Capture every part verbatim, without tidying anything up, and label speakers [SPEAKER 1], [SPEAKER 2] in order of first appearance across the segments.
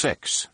[SPEAKER 1] six.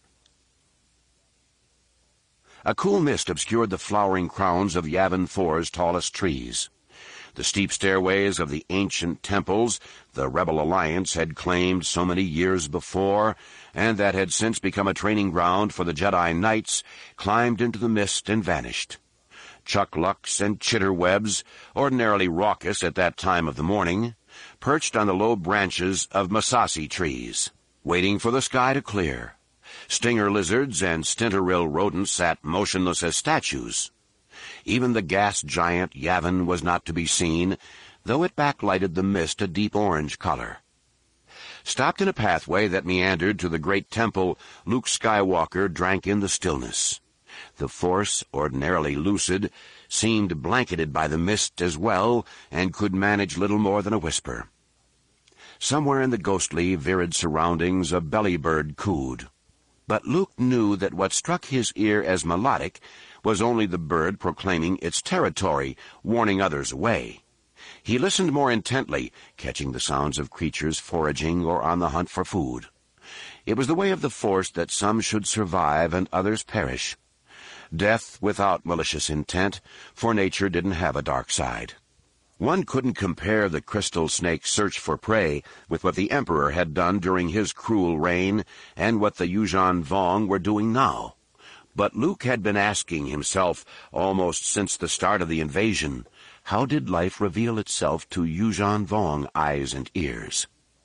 [SPEAKER 1] A cool mist obscured the flowering crowns of Yavin Four's tallest trees. The steep stairways of the ancient temples the Rebel Alliance had claimed so many years before, and that had since become a training ground for the Jedi Knights, climbed into the mist and vanished. Chuck-lucks and chitterwebs, ordinarily raucous at that time of the morning, perched on the low branches of Massassi trees, waiting for the sky to clear. Stinger lizards and stintorill rodents sat motionless as statues. Even the gas giant Yavin was not to be seen, though it backlighted the mist a deep orange color. Stopped in a pathway that meandered to the great temple, Luke Skywalker drank in the stillness. The Force, ordinarily lucid, seemed blanketed by the mist as well, and could manage little more than a whisper. Somewhere in the ghostly, virid surroundings a bellybird cooed. But Luke knew that what struck his ear as melodic was only the bird proclaiming its territory, warning others away. He listened more intently, catching the sounds of creatures foraging or on the hunt for food. It was the way of the Force that some should survive and others perish. Death without malicious intent, for nature didn't have a dark side. One couldn't compare the crystal snake's search for prey with what the Emperor had done during his cruel reign and what the Yuuzhan Vong were doing now. But Luke had been asking himself, almost since the start of the invasion, how did life reveal itself to Yuuzhan Vong eyes and ears?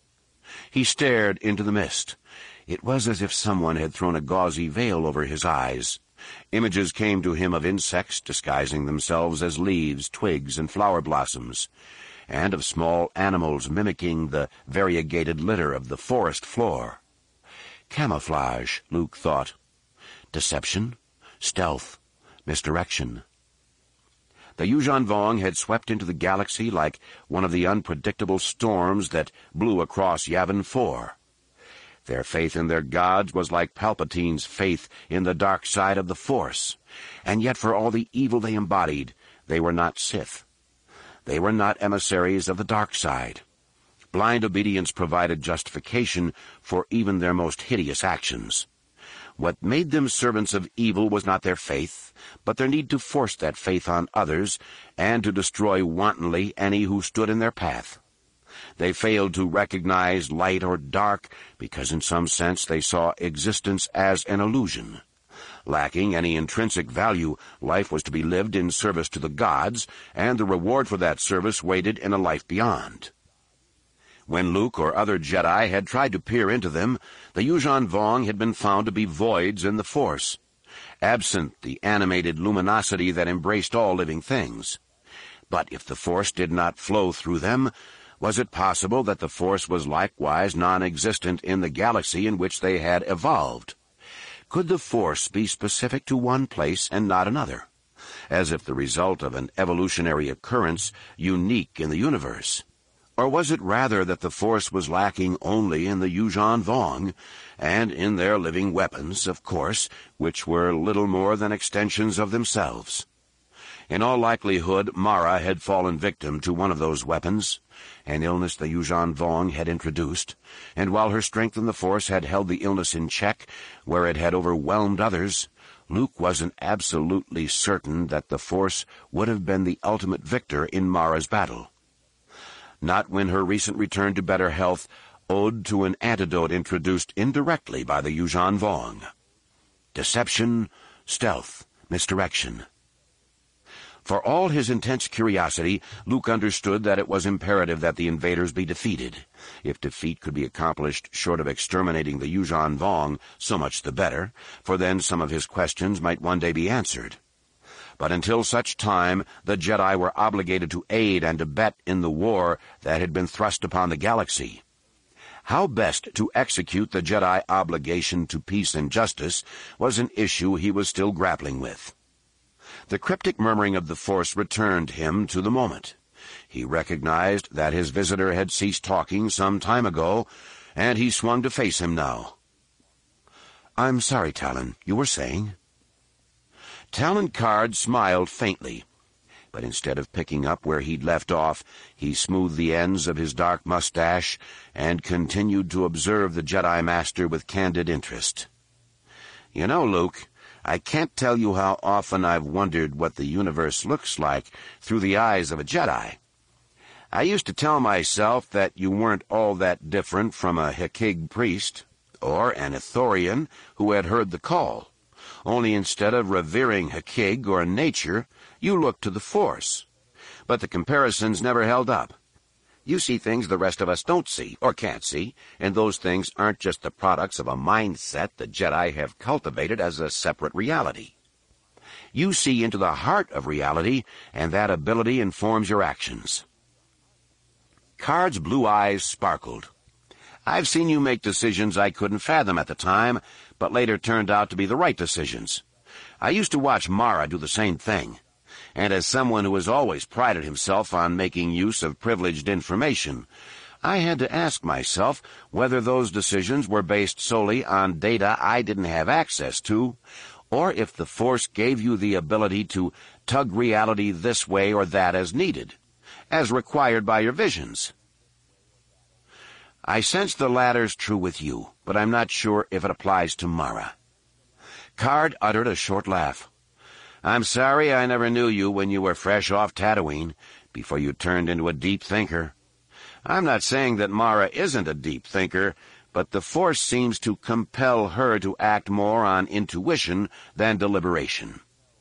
[SPEAKER 1] He stared into the mist. It was as if someone had thrown a gauzy veil over his eyes. Images came to him of insects disguising themselves as leaves, twigs, and flower blossoms, and of small animals mimicking the variegated litter of the forest floor. Camouflage, Luke thought. Deception, stealth, misdirection. The Yuuzhan Vong had swept into the galaxy like one of the unpredictable storms that blew across Yavin Four. Their faith in their gods was like Palpatine's faith in the dark side of the Force, and yet for all the evil they embodied, they were not Sith. They were not emissaries of the dark side. Blind obedience provided justification for even their most hideous actions. What made them servants of evil was not their faith, but their need to force that faith on others and to destroy wantonly any who stood in their path. They failed to recognize light or dark because in some sense they saw existence as an illusion. Lacking any intrinsic value, life was to be lived in service to the gods, and the reward for that service waited in a life beyond. When Luke or other Jedi had tried to peer into them, the Yuuzhan Vong had been found to be voids in the Force, absent the animated luminosity that embraced all living things. But if the Force did not flow through them, was it possible that the Force was likewise non-existent in the galaxy in which they had evolved? Could the Force be specific to one place and not another, as if the result of an evolutionary occurrence unique in the universe? Or was it rather that the Force was lacking only in the Yuuzhan Vong, and in their living weapons, of course, which were little more than extensions of themselves? In all likelihood, Mara had fallen victim to one of those weapons, an illness the Yuuzhan Vong had introduced, and while her strength in the Force had held the illness in check where it had overwhelmed others, Luke wasn't absolutely certain that the Force would have been the ultimate victor in Mara's battle. Not when her recent return to better health owed to an antidote introduced indirectly by the Yuuzhan Vong. Deception, stealth, misdirection. For all his intense curiosity, Luke understood that it was imperative that the invaders be defeated. If defeat could be accomplished short of exterminating the Yuuzhan Vong, so much the better, for then some of his questions might one day be answered. But until such time, the Jedi were obligated to aid and abet in the war that had been thrust upon the galaxy. How best to execute the Jedi obligation to peace and justice was an issue he was still grappling with. The cryptic murmuring of the Force returned him to the moment. He recognized that his visitor had ceased talking some time ago, and he swung to face him now. "I'm sorry, Talon. You were saying?" Talon Karrde smiled faintly, but instead of picking up where he'd left off, he smoothed the ends of his dark mustache and continued to observe the Jedi Master with candid interest. You know, Luke, I can't tell you how often I've wondered what the universe looks like through the eyes of a Jedi. I used to tell myself that you weren't all that different from a Hekig priest, or an Ithorian who had heard the call. Only instead of revering Hekig or nature, you looked to the Force. But the comparisons never held up. You see things the rest of us don't see, or can't see, and those things aren't just the products of a mindset the Jedi have cultivated as a separate reality. You see into the heart of reality, and that ability informs your actions. Karrde's blue eyes sparkled. I've seen you make decisions I couldn't fathom at the time, but later turned out to be the right decisions. I used to watch Mara do the same thing. And as someone who has always prided himself on making use of privileged information, I had to ask myself whether those decisions were based solely on data I didn't have access to, or if the Force gave you the ability to tug reality this way or that as needed, as required by your visions. I sense the latter's true with you, but I'm not sure if it applies to Mara. Karrde uttered a short laugh. I'm sorry I never knew you when you were fresh off Tatooine, before you turned into a deep thinker. I'm not saying that Mara isn't a deep thinker, but the Force seems to compel her to act more on intuition than deliberation.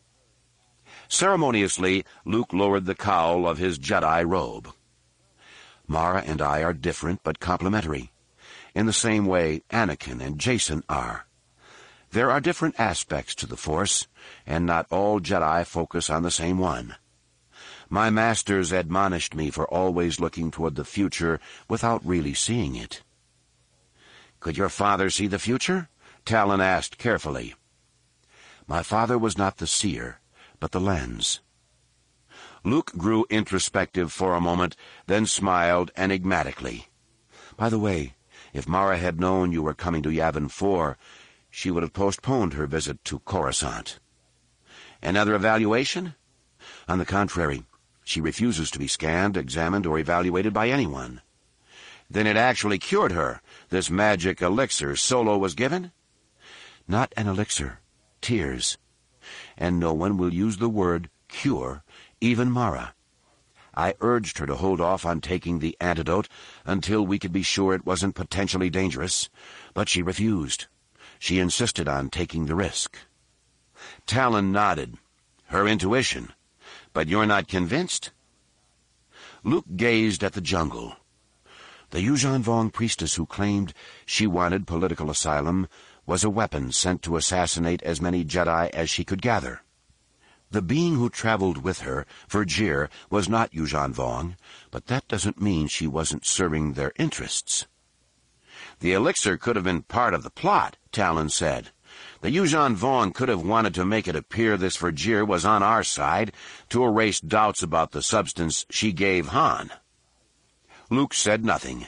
[SPEAKER 1] Ceremoniously, Luke lowered the cowl of his Jedi robe. Mara and I are different but complementary, in the same way Anakin and Jacen are. There are different aspects to the Force, and not all Jedi focus on the same one. My masters admonished me for always looking toward the future without really seeing it. Could your father see the future? Talon asked carefully. My father was not the seer, but the lens. Luke grew introspective for a moment, then smiled enigmatically. By the way, if Mara had known you were coming to Yavin four, she would have postponed her visit to Coruscant. Another evaluation? On the contrary, she refuses to be scanned, examined, or evaluated by anyone. Then it actually cured her, this magic elixir Solo was given? Not an elixir, tears. And no one will use the word cure, even Mara. I urged her to hold off on taking the antidote until we could be sure it wasn't potentially dangerous, but she refused. She insisted on taking the risk. Talon nodded. Her intuition. But you're not convinced? Luke gazed at the jungle. The Yuuzhan Vong priestess who claimed she wanted political asylum was a weapon sent to assassinate as many Jedi as she could gather. The being who traveled with her, Vergere, was not Yuuzhan Vong, but that doesn't mean she wasn't serving their interests. The elixir could have been part of the plot, Talon said. The Yuuzhan Vong could have wanted to make it appear this Vergere was on our side to erase doubts about the substance she gave Han. Luke said nothing.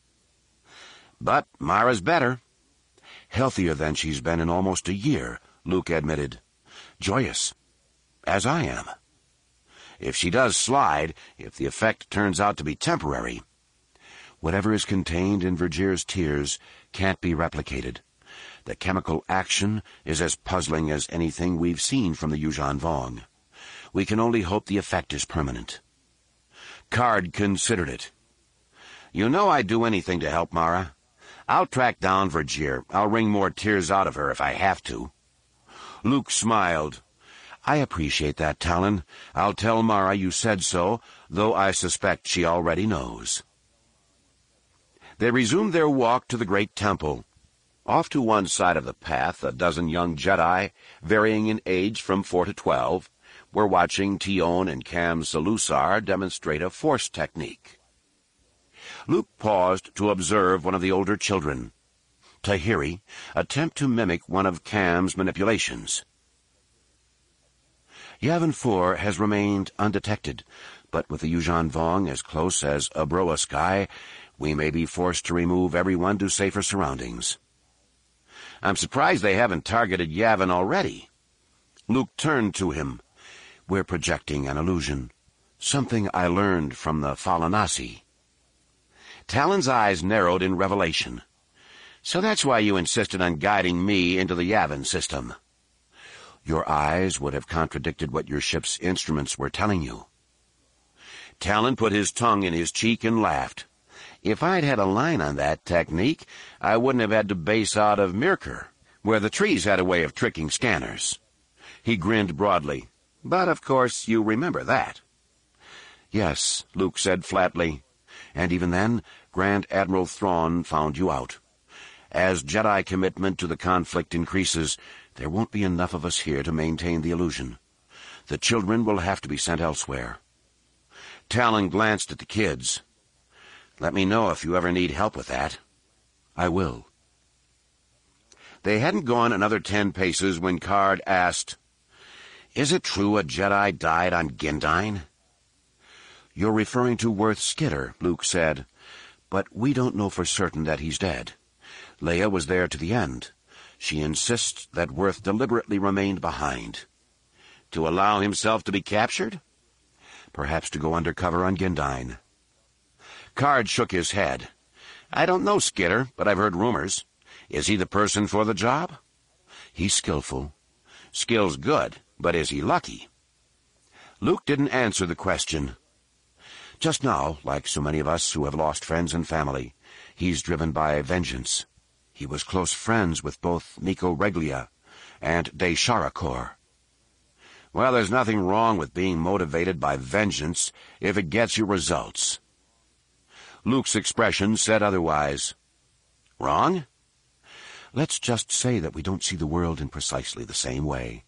[SPEAKER 1] But Mara's better. Healthier than she's been in almost a year, Luke admitted. Joyous, as I am. If she does slide, if the effect turns out to be temporary, whatever is contained in Vergere's tears can't be replicated. The chemical action is as puzzling as anything we've seen from the Yuuzhan Vong. We can only hope the effect is permanent. Karrde considered it. You know I'd do anything to help Mara. I'll track down Vergere. I'll wring more tears out of her if I have to. Luke smiled. I appreciate that, Talon. I'll tell Mara you said so, though I suspect she already knows. They resumed their walk to the great temple. Off to one side of the path, a dozen young Jedi, varying in age from four to twelve, were watching Tion and Kam Salusar demonstrate a Force technique. Luke paused to observe one of the older children, Tahiri, attempt to mimic one of Kam's manipulations. Yavin four has remained undetected, but with the Yuuzhan Vong as close as Abroa Sky, we may be forced to remove everyone to safer surroundings. I'm surprised they haven't targeted Yavin already. Luke turned to him. We're projecting an illusion, something I learned from the Falanasi. Talon's eyes narrowed in revelation. So that's why you insisted on guiding me into the Yavin system. Your eyes would have contradicted what your ship's instruments were telling you. Talon put his tongue in his cheek and laughed. If I'd had a line on that technique, I wouldn't have had to base out of Mirkor, where the trees had a way of tricking scanners. He grinned broadly. But, of course, you remember that. Yes, Luke said flatly. And even then, Grand Admiral Thrawn found you out. As Jedi commitment to the conflict increases, there won't be enough of us here to maintain the illusion. The children will have to be sent elsewhere. Talon glanced at the kids. Let me know if you ever need help with that. I will. They hadn't gone another ten paces when Karrde asked, Is it true a Jedi died on Gindyne? You're referring to Worth Skidder, Luke said, but we don't know for certain that he's dead. Leia was there to the end. She insists that Worth deliberately remained behind. To allow himself to be captured? Perhaps to go undercover on Gindyne. Karrde shook his head. I don't know Skidder, but I've heard rumors. Is he the person for the job? He's skillful. Skill's good, but is he lucky? Luke didn't answer the question. Just now, like so many of us who have lost friends and family, he's driven by vengeance. He was close friends with both Miko Reglia and De Sharakor. Well, there's nothing wrong with being motivated by vengeance if it gets you results. Luke's expression said otherwise. Wrong? Let's just say that we don't see the world in precisely the same way.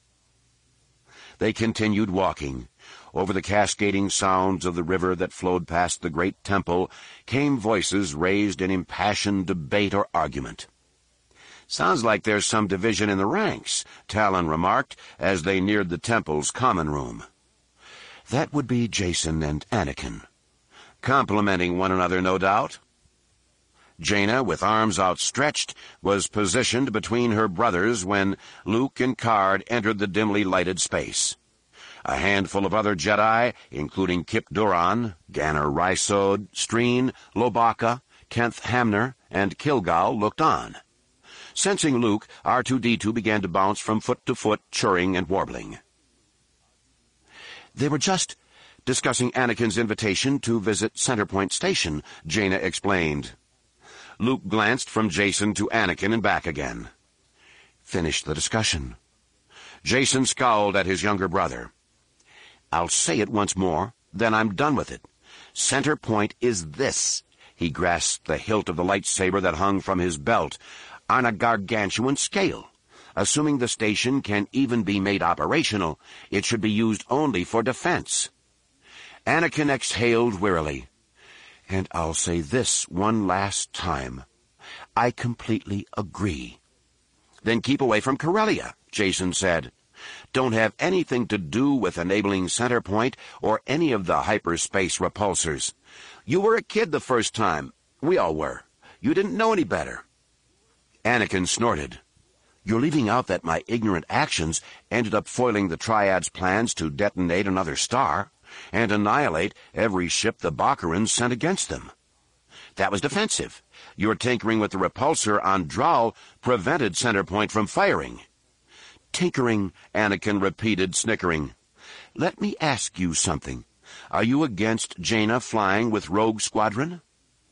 [SPEAKER 1] They continued walking. Over the cascading sounds of the river that flowed past the great temple came voices raised in impassioned debate or argument. Sounds like there's some division in the ranks, Talon remarked as they neared the temple's common room. That would be Jacen and Anakin. Complimenting one another, no doubt. Jaina, with arms outstretched, was positioned between her brothers when Luke and Karrde entered the dimly lighted space. A handful of other Jedi, including Kip Duran, Ganner Rysode, Streen, Lobaka, Tenth Hamner, and Kilgal, looked on. Sensing Luke, R two D two began to bounce from foot to foot, churring and warbling. They were just discussing Anakin's invitation to visit Centerpoint Station, Jaina explained. Luke glanced from Jacen to Anakin and back again. Finish the discussion. Jacen scowled at his younger brother. I'll say it once more, then I'm done with it. Centerpoint is this. He grasped the hilt of the lightsaber that hung from his belt, on a gargantuan scale. Assuming the station can even be made operational, it should be used only for defense. Anakin exhaled wearily. And I'll say this one last time. I completely agree. Then keep away from Corellia, Jacen said. Don't have anything to do with enabling Centerpoint or any of the hyperspace repulsors. You were a kid the first time. We all were. You didn't know any better. Anakin snorted. You're leaving out that my ignorant actions ended up foiling the Triad's plans to detonate another star and annihilate every ship the Bakurans sent against them. That was defensive. Your tinkering with the repulsor on Draal prevented Centerpoint from firing. Tinkering, Anakin repeated, snickering. Let me ask you something. Are you against Jaina flying with Rogue Squadron?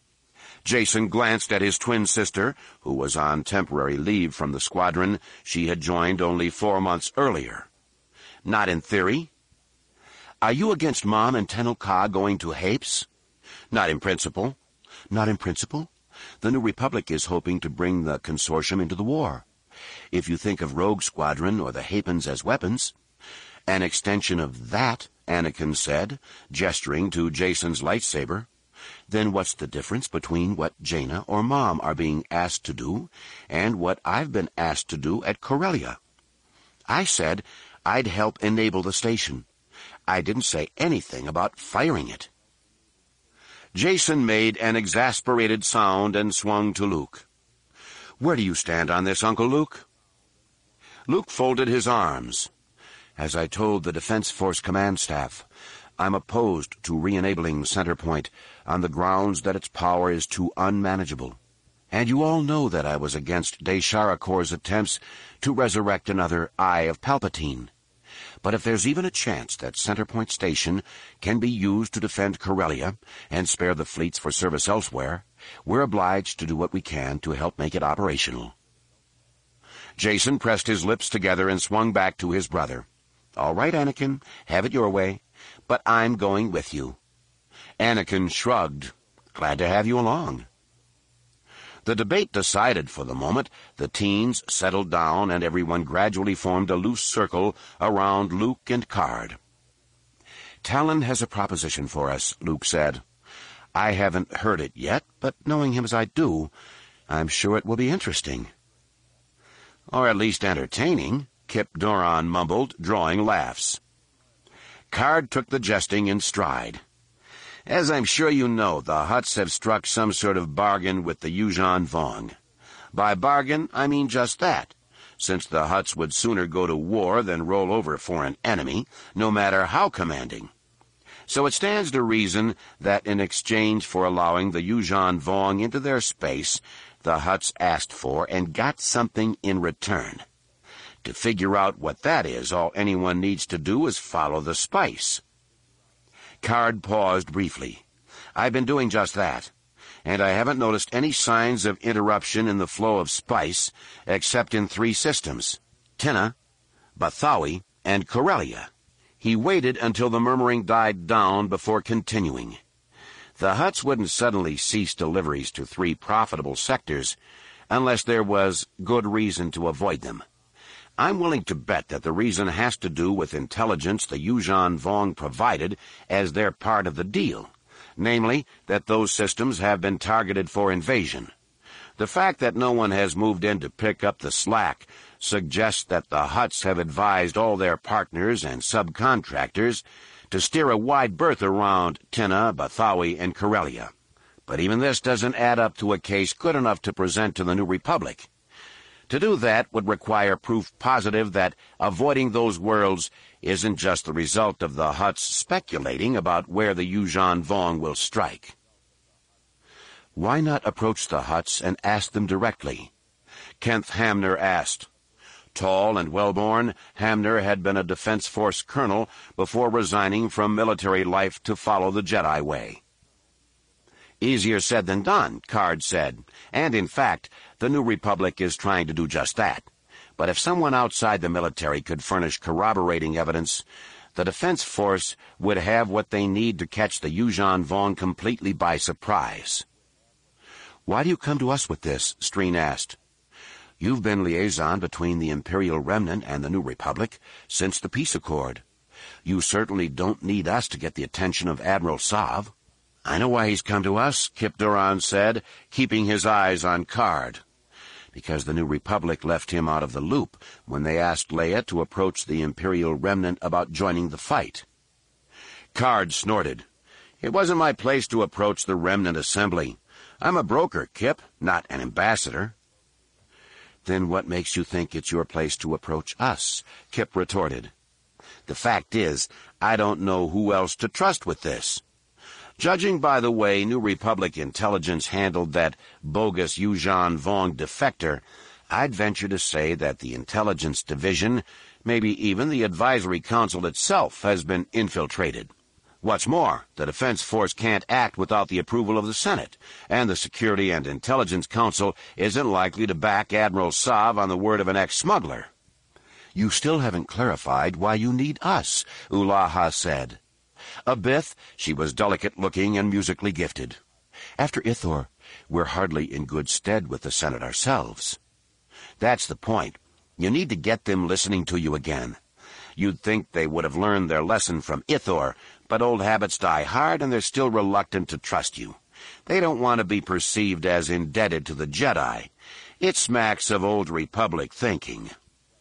[SPEAKER 1] Jacen glanced at his twin sister, who was on temporary leave from the squadron she had joined only four months earlier. Not in theory. Are you against Mom and Tenel Ka going to Hapes? Not in principle. Not in principle? The New Republic is hoping to bring the consortium into the war. If you think of Rogue Squadron or the Hapens as weapons, an extension of that, Anakin said, gesturing to Jacen's lightsaber, then what's the difference between what Jaina or Mom are being asked to do and what I've been asked to do at Corellia? I said I'd help enable the station. I didn't say anything about firing it. Jacen made an exasperated sound and swung to Luke. Where do you stand on this, Uncle Luke? Luke folded his arms. As I told the Defense Force Command Staff, I'm opposed to re-enabling Centerpoint on the grounds that its power is too unmanageable. And you all know that I was against Desharakor's attempts to resurrect another Eye of Palpatine. But if there's even a chance that Centerpoint Station can be used to defend Corellia and spare the fleets for service elsewhere, we're obliged to do what we can to help make it operational." Jacen pressed his lips together and swung back to his brother. "All right, Anakin, have it your way, but I'm going with you." Anakin shrugged. "Glad to have you along." The debate decided for the moment, the teens settled down and everyone gradually formed a loose circle around Luke and Karrde. "Talon has a proposition for us," Luke said. "I haven't heard it yet, but knowing him as I do, I'm sure it will be interesting." "Or at least entertaining," Kip Doran mumbled, drawing laughs. Karrde took the jesting in stride. "As I'm sure you know, the Hutts have struck some sort of bargain with the Yuuzhan Vong. By bargain, I mean just that, since the Hutts would sooner go to war than roll over for an enemy, no matter how commanding. So it stands to reason that in exchange for allowing the Yuuzhan Vong into their space, the Hutts asked for and got something in return. To figure out what that is, all anyone needs to do is follow the spice." Karrde paused briefly. "I've been doing just that, and I haven't noticed any signs of interruption in the flow of spice except in three systems, Tenna, Bathawi, and Corellia." He waited until the murmuring died down before continuing. "The Hutts wouldn't suddenly cease deliveries to three profitable sectors unless there was good reason to avoid them. I'm willing to bet that the reason has to do with intelligence the Yuuzhan Vong provided as their part of the deal, namely that those systems have been targeted for invasion. The fact that no one has moved in to pick up the slack suggests that the Hutts have advised all their partners and subcontractors to steer a wide berth around Tenna, Bathawi, and Corellia. But even this doesn't add up to a case good enough to present to the New Republic. To do that would require proof positive that avoiding those worlds isn't just the result of the Hutts speculating about where the Yuuzhan Vong will strike." "Why not approach the Hutts and ask them directly?" Kenth Hamner asked. Tall and well-born, Hamner had been a Defense Force colonel before resigning from military life to follow the Jedi way. "Easier said than done," Karrde said, "and in fact, the New Republic is trying to do just that. But if someone outside the military could furnish corroborating evidence, the Defense Force would have what they need to catch the Yuuzhan Vong completely by surprise." "Why do you come to us with this?" Streen asked. "You've been liaison between the Imperial Remnant and the New Republic since the peace accord. You certainly don't need us to get the attention of Admiral Sav." "I know why he's come to us," Kip Doran said, keeping his eyes on Karrde. "Because the New Republic left him out of the loop when they asked Leia to approach the Imperial Remnant about joining the fight." Karrde snorted. "It wasn't my place to approach the Remnant Assembly. I'm a broker, Kip, not an ambassador." "Then what makes you think it's your place to approach us?" Kip retorted. "The fact is, I don't know who else to trust with this. Judging by the way New Republic intelligence handled that bogus Yuuzhan Vong defector, I'd venture to say that the Intelligence Division, maybe even the Advisory Council itself, has been infiltrated. What's more, the Defense Force can't act without the approval of the Senate, and the Security and Intelligence Council isn't likely to back Admiral Sav on the word of an ex-smuggler." "You still haven't clarified why you need us," Ulaha said. A Bith, she was delicate-looking and musically gifted. "After Ithor, we're hardly in good stead with the Senate ourselves." "That's the point. You need to get them listening to you again. You'd think they would have learned their lesson from Ithor, but old habits die hard and they're still reluctant to trust you. They don't want to be perceived as indebted to the Jedi. It smacks of old Republic thinking."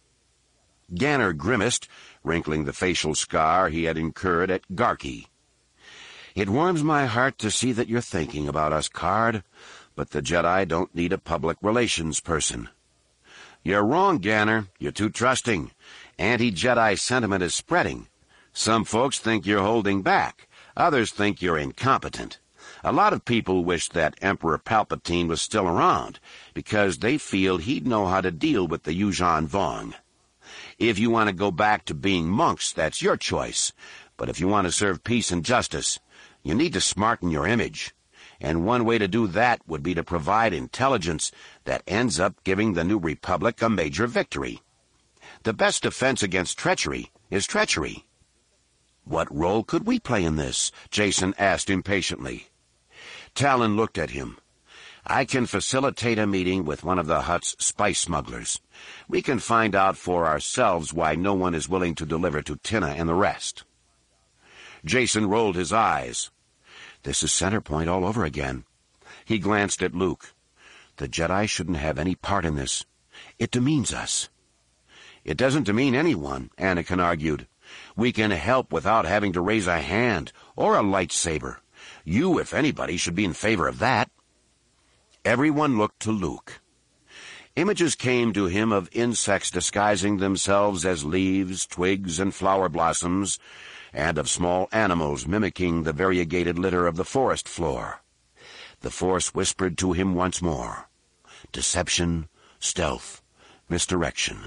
[SPEAKER 1] Ganner grimaced, wrinkling the facial scar he had incurred at Garki. "It warms my heart to see that you're thinking about us, Karrde, but the Jedi don't need a public relations person." "You're wrong, Ganner. You're too trusting. Anti-Jedi sentiment is spreading. Some folks think you're holding back. Others think you're incompetent. A lot of people wish that Emperor Palpatine was still around, because they feel he'd know how to deal with the Yuuzhan Vong. If you want to go back to being monks, that's your choice. But if you want to serve peace and justice, you need to smarten your image. And one way to do that would be to provide intelligence that ends up giving the New Republic a major victory. The best defense against treachery is treachery. What role could we play in this? Jacen asked impatiently. Talon looked at him. I can facilitate a meeting with one of the Hutt's spice smugglers. We can find out for ourselves why no one is willing to deliver to Tinna and the rest. Jacen rolled his eyes. This is Centerpoint all over again. He glanced at Luke. The Jedi shouldn't have any part in this. It demeans us. It doesn't demean anyone, Anakin argued. We can help without having to raise a hand or a lightsaber. You, if anybody, should be in favor of that. Everyone looked to Luke. Images came to him of insects disguising themselves as leaves, twigs, and flower blossoms, and of small animals mimicking the variegated litter of the forest floor. The Force whispered to him once more. Deception, stealth, misdirection.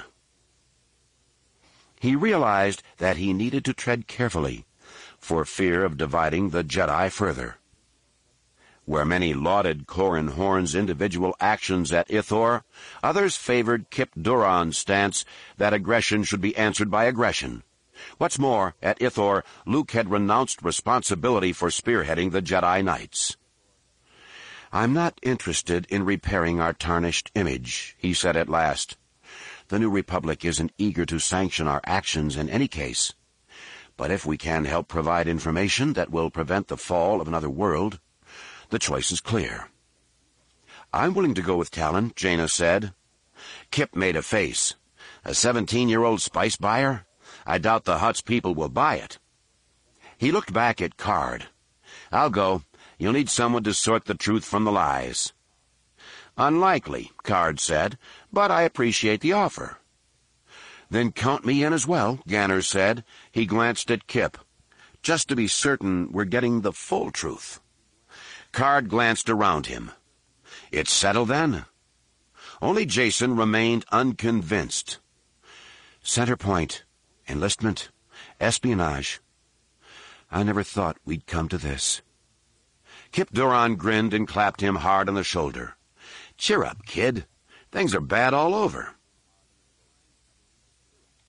[SPEAKER 1] He realized that he needed to tread carefully, for fear of dividing the Jedi further. Where many lauded Corran Horn's individual actions at Ithor, others favored Kip Duran's stance that aggression should be answered by aggression. What's more, at Ithor, Luke had renounced responsibility for spearheading the Jedi Knights. I'm not interested in repairing our tarnished image, he said at last. The New Republic isn't eager to sanction our actions in any case. But if we can help provide information that will prevent the fall of another world, the choice is clear. I'm willing to go with Talon, Jaina said. Kip made a face. A seventeen-year-old spice buyer? I doubt the Hutt's people will buy it. He looked back at Card. I'll go. You'll need someone to sort the truth from the lies. Unlikely, Card said, but I appreciate the offer. Then count me in as well, Ganner said. He glanced at Kip. Just to be certain we're getting the full truth. Card glanced around him. It's settled then? Only Jacen remained unconvinced. Centerpoint, enlistment, espionage. I never thought we'd come to this. Kip Duran grinned and clapped him hard on the shoulder. Cheer up, kid. Things are bad all over.